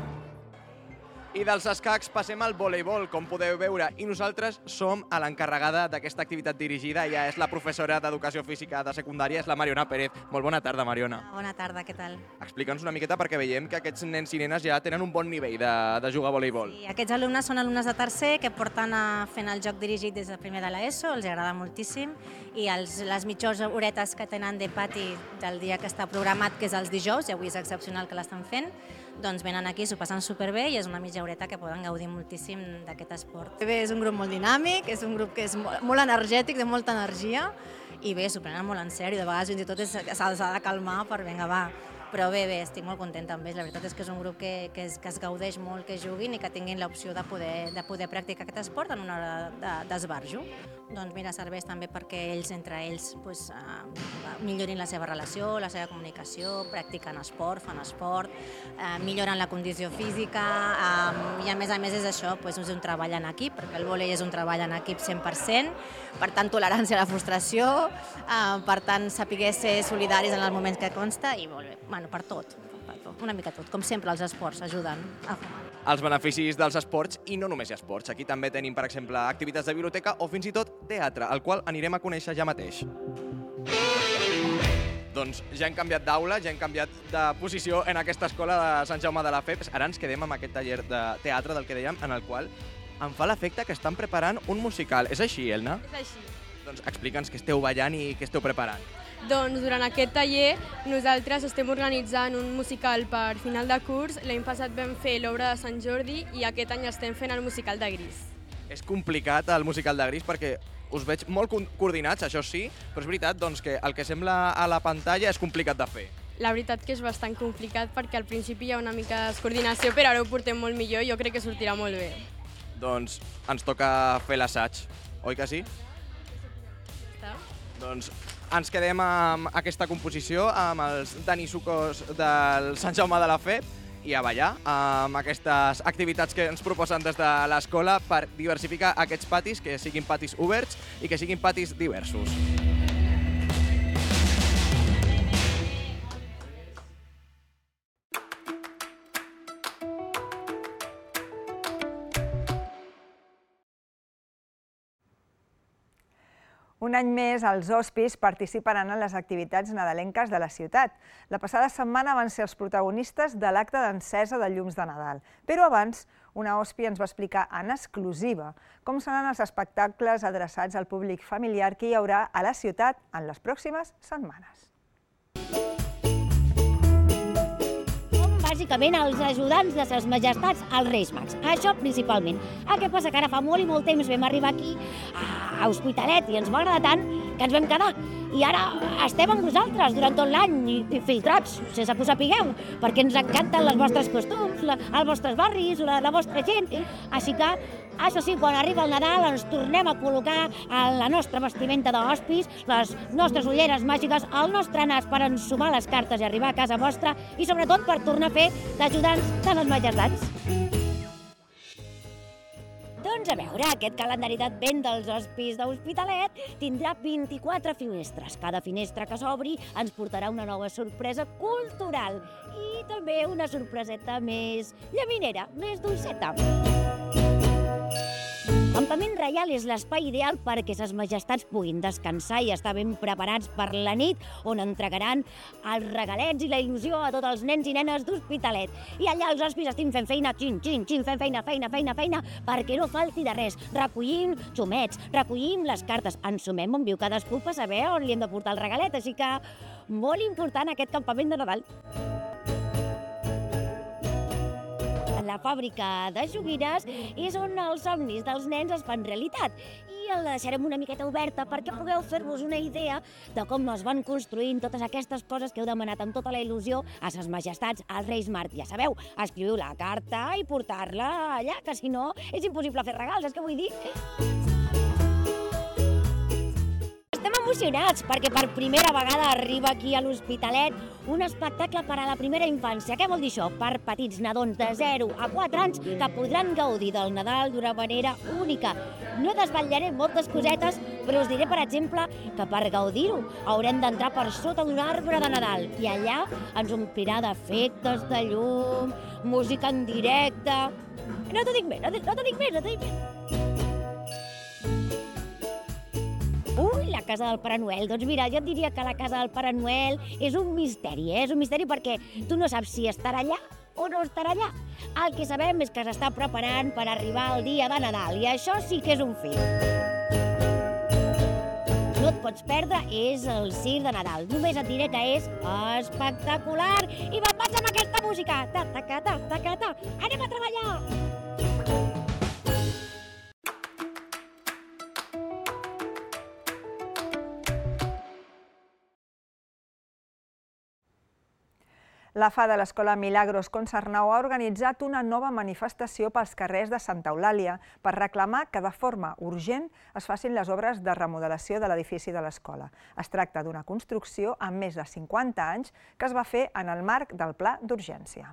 I dels escacs passem al voleibol, com podeu veure, i nosaltres som a l'encarregada d'aquesta activitat dirigida, ja és la professora d'Educació Física de secundària, és la Mariona Pérez. Molt bona tarda, Mariona. Bona tarda, què tal? Explica'ns una miqueta perquè veiem que aquests nens i nenes ja tenen un bon nivell de, de jugar a voleibol. Sí, aquests alumnes són alumnes de tercer que porten a fent el joc dirigit des de primer de l'ESO, els agrada moltíssim, i els, les mitjors horetes que tenen de pati del dia que està programat, que és els dijous, i avui és excepcional que l'estan fent, doncs venen aquí, s'ho passen superbé i és una mitja horeta que poden gaudir moltíssim d'aquest esport. Bé, és un grup molt dinàmic, és un grup que és molt, molt energètic, de molta energia, i bé, s'ho prenen molt en sèrio, de vegades fins i tot se'ls ha de calmar per vinga, va. Però bé, bé, estic molt contenta amb ells. La veritat és que és un grup que, que, es, que es gaudeix molt, que juguin i que tinguin l'opció de poder, de poder practicar aquest esport en una hora d'esbarjo. Doncs mira, serveix també perquè ells, entre ells, pues, uh, millorin la seva relació, la seva comunicació, practiquen esport, fan esport, uh, milloren la condició física, um, i a més a més és això, pues, és un treball en equip, perquè el vòlei és un treball en equip cent per cent, per tant, tolerància a la frustració, uh, per tant, saber ser solidaris en els moments que consta, i molt bé, bueno, per tot. Pato. Una mica tot, com sempre els esports ajuden a... Els beneficis dels esports, i no només hi ha esports. Aquí també tenim, per exemple, activitats de biblioteca o fins i tot teatre, el qual anirem a conèixer ja mateix. Doncs ja hem canviat d'aula, ja hem canviat de posició en aquesta escola de Sant Jaume de la F E P. Ara ens quedem amb aquest taller de teatre del que dèiem, en el qual em fa l'efecte que estan preparant un musical. És així, Elna? És així. Doncs explica'ns què esteu ballant i què esteu preparant. Doncs durant aquest taller nosaltres estem organitzant un musical per final de curs. L'any passat vam fer l'obra de Sant Jordi i aquest any estem fent el musical de Gris. És complicat el musical de Gris perquè us veig molt coordinats, això sí, però és veritat doncs, que el que sembla a la pantalla és complicat de fer. La veritat que és bastant complicat perquè al principi hi ha una mica de descoordinació, però ara ho portem molt millor i jo crec que sortirà molt bé. Doncs ens toca fer l'assaig, oi que sí? Està? Doncs ens quedem amb aquesta composició, amb els danisucos del Sant Jaume de la F E P i a ballar amb aquestes activitats que ens proposen des de l'escola per diversificar aquests patis, que siguin patis oberts i que siguin patis diversos. Un any més, els hospis participaran en les activitats nadalenques de la ciutat. La passada setmana van ser els protagonistes de l'acte d'encesa de llums de Nadal. Però abans, una hospi ens va explicar en exclusiva com seran els espectacles adreçats al públic familiar que hi haurà a la ciutat en les pròximes setmanes. Bàsicament els ajudants de ses majestats als Reis Mags. Això principalment. El que passa que ara fa molt i molt temps vam arribar aquí a Hospitalet i ens va agradar tant que ens vam quedar. I ara estem amb vosaltres durant tot l'any, filtrats, sense que ho sapigueu, perquè ens encanten els vostres costums, la, els vostres barris, la, la vostra gent. Així que, això sí, quan arriba el Nadal ens tornem a col·locar a la nostra vestimenta d'hospis, les nostres ulleres màgiques, el nostre nas per ensumar les cartes i arribar a casa vostra i sobretot per tornar a fer d'ajudants de les majestats. Doncs a veure, aquest calendari d'advent dels hospis d'Hospitalet tindrà vint-i-quatre finestres. Cada finestra que s'obri ens portarà una nova sorpresa cultural i també una sorpreseta més llaminera, més dolceta. Campament Reial és l'espai ideal perquè ses majestats puguin descansar i estar ben preparats per la nit, on entregaran els regalets i la il·lusió a tots els nens i nenes d'Hospitalet. I allà els hospis estem fent feina, xin, xin, xin, fent feina, feina, feina, feina, perquè no falti de res. Recollim xumets, recollim les cartes, ensumem on viu cadascú per saber on li hem de portar el regalet, així que molt important aquest campament de Nadal. La fàbrica de joguines és on els somnis dels nens es fan realitat i la deixarem una miqueta oberta perquè pugueu fer-vos una idea de com es van construint totes aquestes coses que heu demanat amb tota la il·lusió a ses majestats, als Reis Mags. Ja sabeu, escriviu la carta i portar-la allà, que si no és impossible fer regals, és que vull dir... Estem emocionats perquè per primera vegada arriba aquí a l'Hospitalet un espectacle per a la primera infància. Què vol dir això? Per petits nadons de zero a quatre anys que podran gaudir del Nadal d'una manera única. No desvetllaré moltes cosetes, però us diré, per exemple, que per gaudir-ho haurem d'entrar per sota d'un arbre de Nadal i allà ens omplirà d'efectes, de llum, música en directe... No t'ho dic més, no t'ho dic més, no t'ho dic més. Ui, la casa del Pare Noel. Doncs mira, jo et diria que la casa del Pare Noel és un misteri, eh? És un misteri perquè tu no saps si estarà allà o no estarà allà. El que sabem és que s'està preparant per arribar el dia de Nadal i això sí que és un fet. No et pots perdre, és el circ de Nadal. Només et diré que és espectacular. I me'n vaig amb aquesta música. Ta, ta, ta, ta, ta, ta. Anem a treballar! La F A de l'Escola Milagros Consarnau ha organitzat una nova manifestació pels carrers de Santa Eulàlia per reclamar que de forma urgent es facin les obres de remodelació de l'edifici de l'escola. Es tracta d'una construcció amb més de cinquanta anys que es va fer en el marc del Pla d'Urgència.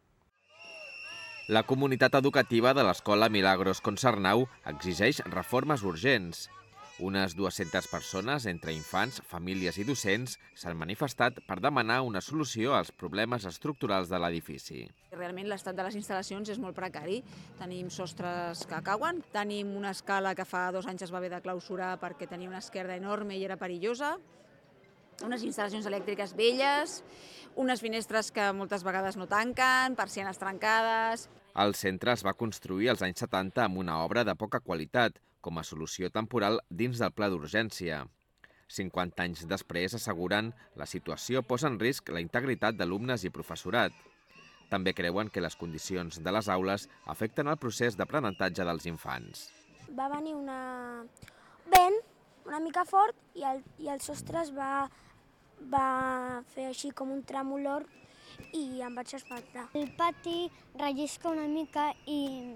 La comunitat educativa de l'Escola Milagros Consarnau exigeix reformes urgents. Unes dues-centes persones, entre infants, famílies i docents, s'han manifestat per demanar una solució als problemes estructurals de l'edifici. Realment l'estat de les instal·lacions és molt precari. Tenim sostres que cauen, tenim una escala que fa dos anys es va haver de clausurar perquè tenia una esquerda enorme i era perillosa, unes instal·lacions elèctriques velles, unes finestres que moltes vegades no tanquen, persianes trencades. El centre es va construir als anys setanta amb una obra de poca qualitat, com a solució temporal dins del pla d'urgència. cinquanta anys després, asseguren, la situació posa en risc la integritat d'alumnes i professorat. També creuen que les condicions de les aules afecten el procés d'aprenentatge dels infants. Va venir una vent una mica fort i el, i el sostre es va, va fer així com un tremolor i em vaig espantar. El pati rellisca una mica i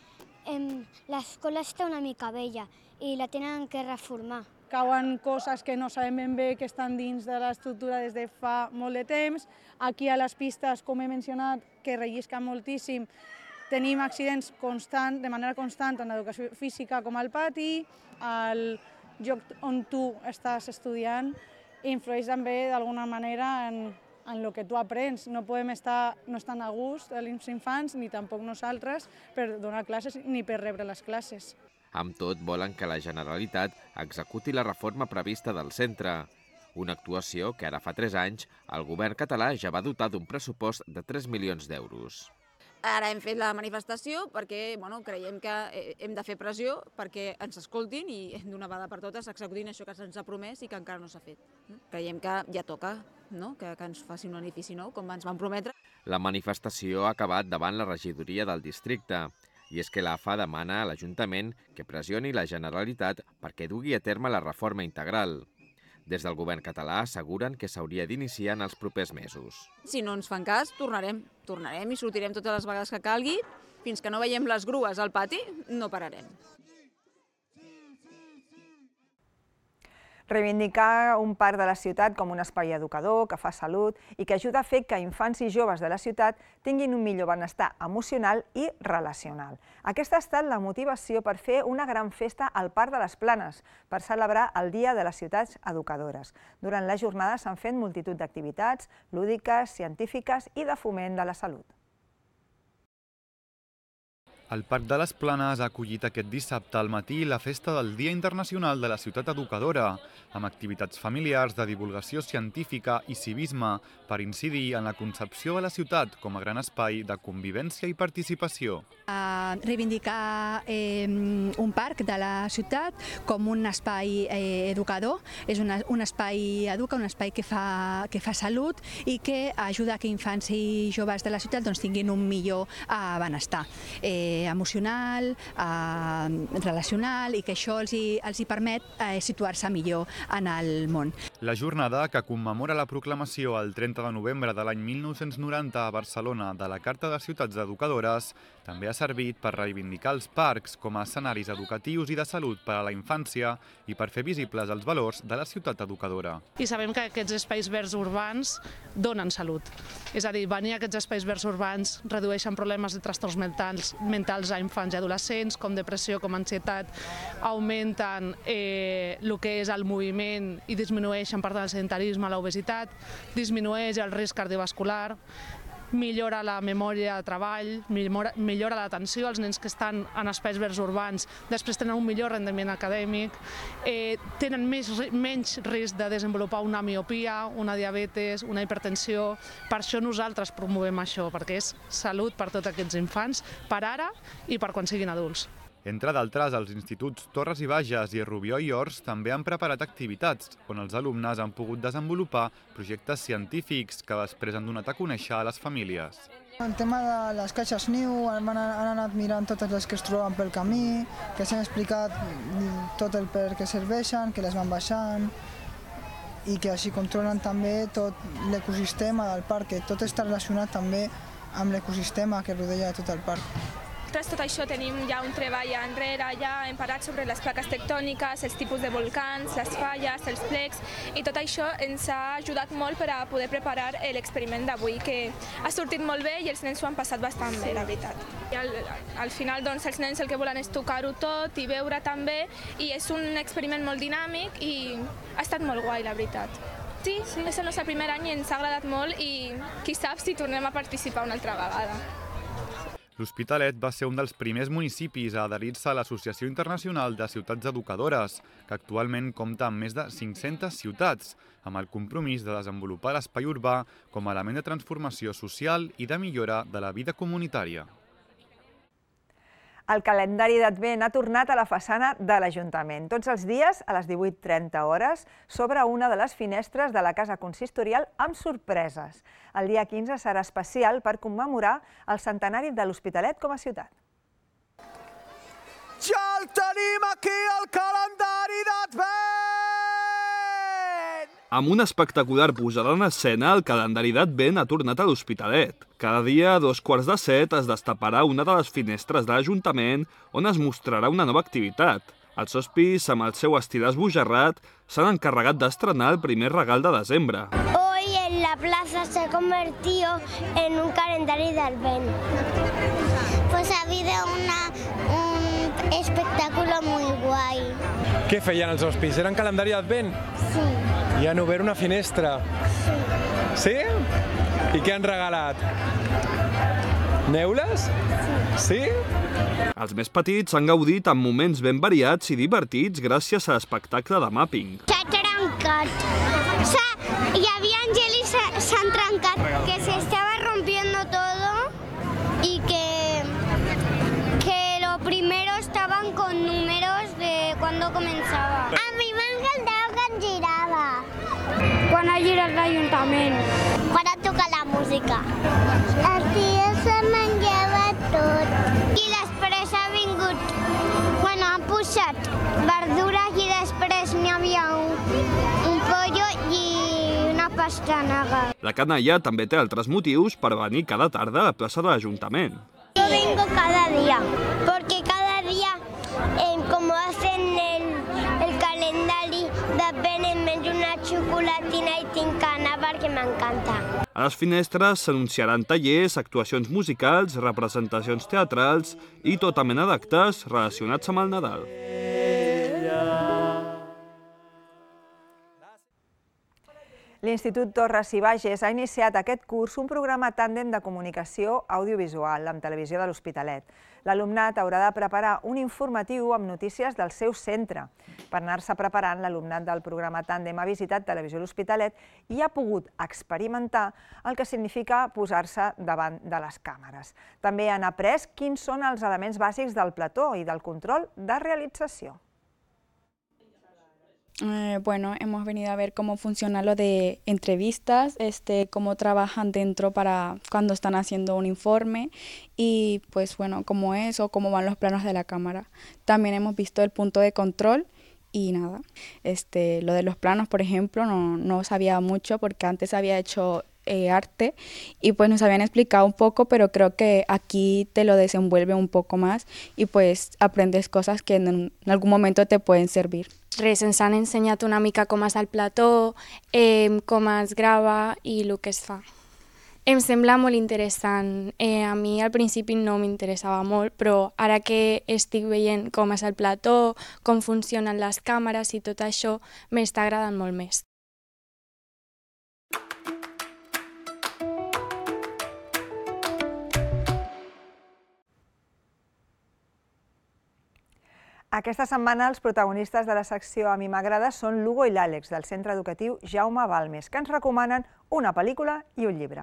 l'escola està una mica vella i la tenen que reformar. Cauen coses que no sabem ben bé que estan dins de l'estructura des de fa molt de temps. Aquí a les pistes, com he mencionat, que rellisquen moltíssim, tenim accidents constant, de manera constant en l'educació física com al pati, el lloc on tu estàs estudiant influeix també d'alguna manera en en el que tu aprens. No podem estar no estan a gust els infants, ni tampoc nosaltres, per donar classes ni per rebre les classes. Amb tot, volen que la Generalitat executi la reforma prevista del centre. Una actuació que ara fa tres anys el govern català ja va dotar d'un pressupost de tres milions d'euros. Ara hem fet la manifestació perquè bueno, creiem que hem de fer pressió perquè ens escoltin i d'una vegada per totes executin això que se'ns ha promès i que encara no s'ha fet. Creiem que ja toca no? que, que ens facin un edifici nou, com ens van prometre. La manifestació ha acabat davant la regidoria del districte i és que l'A F A demana a l'Ajuntament que pressioni la Generalitat perquè dugui a terme la reforma integral. Des del govern català asseguren que s'hauria d'iniciar en els propers mesos. Si no ens fan cas, tornarem. Tornarem i sortirem totes les vegades que calgui. Fins que no veiem les grues al pati, no pararem. Reivindicar un parc de la ciutat com un espai educador, que fa salut i que ajuda a fer que infants i joves de la ciutat tinguin un millor benestar emocional i relacional. Aquesta ha estat la motivació per fer una gran festa al Parc de les Planes, per celebrar el Dia de les Ciutats Educadores. Durant la jornada s'han fet multitud d'activitats lúdiques, científiques i de foment de la salut. El Parc de les Planes ha acollit aquest dissabte al matí la festa del Dia Internacional de la Ciutat Educadora, amb activitats familiars de divulgació científica i civisme per incidir en la concepció de la ciutat com a gran espai de convivència i participació. A reivindicar eh, un parc de la ciutat com un espai eh, educador, és una, un espai educa, un espai que fa, que fa salut i que ajuda a que infants i joves de la ciutat doncs, tinguin un millor eh, benestar. Eh, emocional, eh, relacional i que això els hi, els hi permet eh, situar-se millor en el món. La jornada, que commemora la proclamació el trenta de novembre de l'any mil nou-cents noranta a Barcelona de la Carta de Ciutats Educadores, també ha servit per reivindicar els parcs com a escenaris educatius i de salut per a la infància i per fer visibles els valors de la ciutat educadora. I sabem que aquests espais verds urbans donen salut. És a dir, venir a aquests espais verds urbans redueixen problemes de trastorns mentals, mentals a infants i adolescents, com depressió, com ansietat, augmenten eh, el que és el moviment i disminueixen, per tant, el sedentarisme, l'obesitat, disminueix el risc cardiovascular, millora la memòria de treball, millora, millora l'atenció als nens que estan en espais verds urbans, després tenen un millor rendiment acadèmic, eh, tenen més, menys risc de desenvolupar una miopia, una diabetes, una hipertensió. Per això nosaltres promovem això, perquè és salut per tots aquests infants, per ara i per quan siguin adults. Entre d'altres, els instituts Torres i Bages i Rubió i Ors també han preparat activitats on els alumnes han pogut desenvolupar projectes científics que després han donat a conèixer a les famílies. El tema de les caixes niu, han anat mirant totes les que es troben pel camí, que s'han explicat tot el per què serveixen, que les van baixant i que així controlen també tot l'ecosistema del parc, que tot està relacionat també amb l'ecosistema que rodea tot el parc. tras tot això tenim ja un treball enrere, ja hem parat sobre les plaques tectòniques, els tipus de volcans, les falles, els plecs, i tot això ens ha ajudat molt per a poder preparar l'experiment d'avui, que ha sortit molt bé i els nens s'ho han passat bastant bé, la veritat. I al, al final doncs, els nens el que volen és tocar-ho tot i veure també, i és un experiment molt dinàmic i ha estat molt guai, la veritat. Sí, sí, és el nostre primer any i ens ha agradat molt i qui sap si tornem a participar una altra vegada. L'Hospitalet va ser un dels primers municipis a adherir-se a l'Associació Internacional de Ciutats Educadores, que actualment compta amb més de cinc-centes ciutats, amb el compromís de desenvolupar l'espai urbà com a element de transformació social i de millora de la vida comunitària. El calendari d'Advent ha tornat a la façana de l'Ajuntament. Tots els dies, a les divuit trenta hores, s'obre una de les finestres de la Casa Consistorial amb sorpreses. El dia quinze serà especial per commemorar el centenari de l'Hospitalet com a ciutat. Ja el tenim aquí, el calendari d'Advent! Amb una espectacular posada en escena, el calendari d'Advent ha tornat a l'Hospitalet. Cada dia, a dos quarts de set, es destaparà una de les finestres de l'Ajuntament on es mostrarà una nova activitat. Els hospis, amb el seu estil esbojarrat, s'han encarregat d'estrenar el primer regal de desembre. Hoy en la plaza se ha convertido en un calendario de Advent. Pues ha habido una, un espectáculo muy guay. Què feien els hospis? Eren calendari d'Advent? Sí. I han obert una finestra? Sí. Sí? I què han regalat? Neules? Sí. Sí? Els més petits han gaudit amb moments ben variats i divertits gràcies a l'espectacle de mapping. S'ha trencat. Hi havia gel i s'han trencat. Que se estaba rompiendo todo y que, que lo primero estaban con números de cuando comenzaba. A mi m'ha encantat quan girava. Quan ha girat l'Ajuntament. Quan ha tocat la música. Els dies se menjava tot. I després ha vingut, bueno, ha posat verdures i després n'hi havia un, un pollo i una pastanaga. La canalla també té altres motius per venir cada tarda a la plaça de l'Ajuntament. Yo vengo cada día, porque cada día, eh, como hacen el, el calendari, depenen menys una xocolatina i tinc gana perquè m'encanta. A les finestres s'anunciaran tallers, actuacions musicals, representacions teatrals i tota mena d'actes relacionats amb el Nadal. L'Institut Torres i Bages ha iniciat aquest curs un programa tàndem de comunicació audiovisual amb Televisió de l'Hospitalet. L'alumnat haurà de preparar un informatiu amb notícies del seu centre. Per anar-se preparant, l'alumnat del programa tàndem ha visitat Televisió de l'Hospitalet i ha pogut experimentar el que significa posar-se davant de les càmeres. També han après quins són els elements bàsics del plató i del control de realització. Eh, bueno, hemos venido a ver cómo funciona lo de entrevistas, este, cómo trabajan dentro para cuando están haciendo un informe y pues bueno, cómo es o cómo van los planos de la cámara. También hemos visto el punto de control y nada, este, lo de los planos, por ejemplo, no, no sabía mucho porque antes había hecho eh, arte y pues nos habían explicado un poco, pero creo que aquí te lo desenvuelve un poco más y pues aprendes cosas que en, en algún momento te pueden servir. Res, ens han ensenyat una mica com és el plató, eh, com es grava i el que es fa. Em sembla molt interessant. Eh, a mi al principi no m'interessava molt, però ara que estic veient com és el plató, com funcionen les càmeres i tot això, m'està agradant molt més. Aquesta setmana els protagonistes de la secció A mi m'agrada són l'Hugo i l'Àlex, del Centre Educatiu Jaume Balmes, que ens recomanen una pel·lícula i un llibre.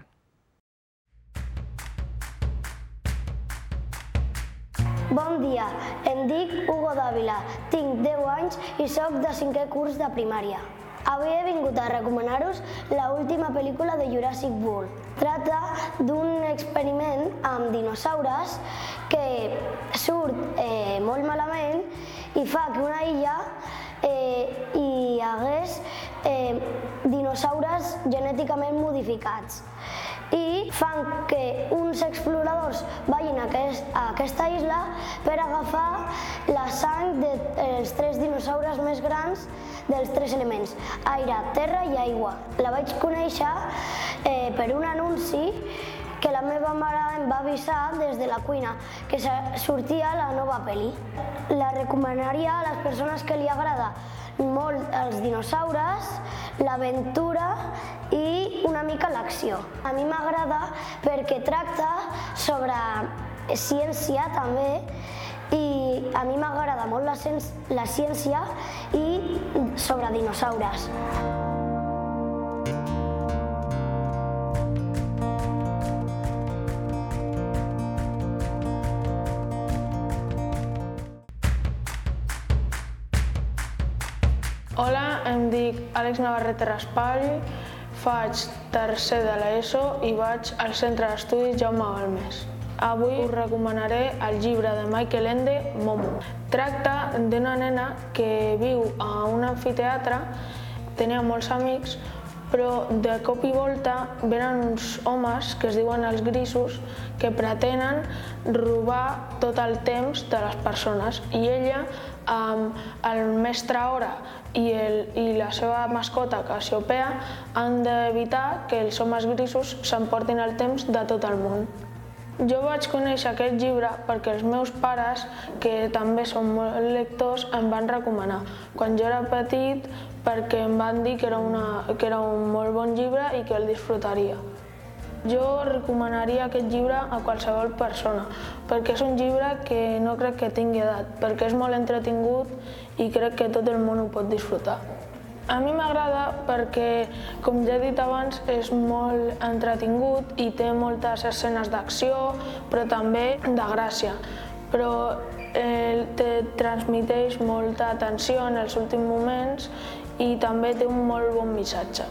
Bon dia, em dic Hugo Dávila, tinc deu anys i soc de cinquè curs de primària. Avui he vingut a recomanar-vos l'última pel·lícula de Jurassic World. Tracta d'un experiment amb dinosaures que surt eh, molt malament i fa que una illa eh, hi hagués eh, dinosaures genèticament modificats. i fan que uns exploradors vagin a aquesta isla per agafar la sang dels tres dinosaures més grans dels tres elements, aire, terra i aigua. La vaig conèixer per un anunci que la meva mare em va avisar des de la cuina, que sortia la nova pel·li. La recomanaria a les persones que li agrada molt els dinosaures, l'aventura i una mica l'acció. A mi m'agrada perquè tracta sobre ciència també i a mi m'agrada molt la ciència i sobre dinosaures. Hola, em dic Àlex Navarrete Raspall, faig tercer de l'ESO i vaig al Centre d'Estudis Jaume Balmes. Avui us recomanaré el llibre de Michael Ende, Momo. Tracta d'una nena que viu a un amfiteatre, tenia molts amics, però de cop i volta venen uns homes que es diuen els grisos que pretenen robar tot el temps de les persones i ella, amb el mestre Hora i la seva mascota Cassiopea, han d'evitar que els homes grisos s'emportin el temps de tot el món. Jo vaig conèixer aquest llibre perquè els meus pares, que també són molt lectors, em van recomanar quan jo era petit perquè em van dir que era un molt bon llibre i que el disfrutaria. Jo recomanaria aquest llibre a qualsevol persona, perquè és un llibre que no crec que tingui edat, perquè és molt entretingut i crec que tot el món ho pot disfrutar. A mi m'agrada perquè, com ja he dit abans, és molt entretingut i té moltes escenes d'acció, però també de gràcia. Però te transmeteix molta tensió en els últims moments i també té un molt bon missatge.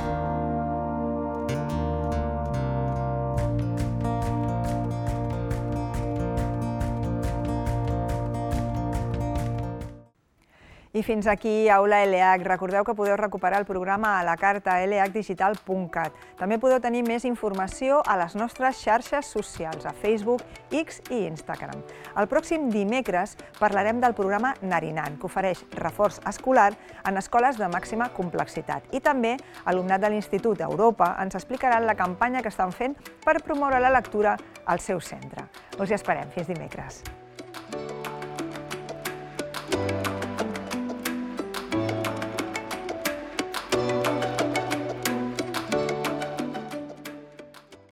I fins aquí Aula L H. Recordeu que podeu recuperar el programa a la carta l h digital punt cat. També podeu tenir més informació a les nostres xarxes socials, a Facebook, X i Instagram. El pròxim dimecres parlarem del programa Narinant, que ofereix reforç escolar en escoles de màxima complexitat. I també alumnat de l'Institut Europa ens explicaran la campanya que estan fent per promoure la lectura al seu centre. Us hi esperem. Fins dimecres.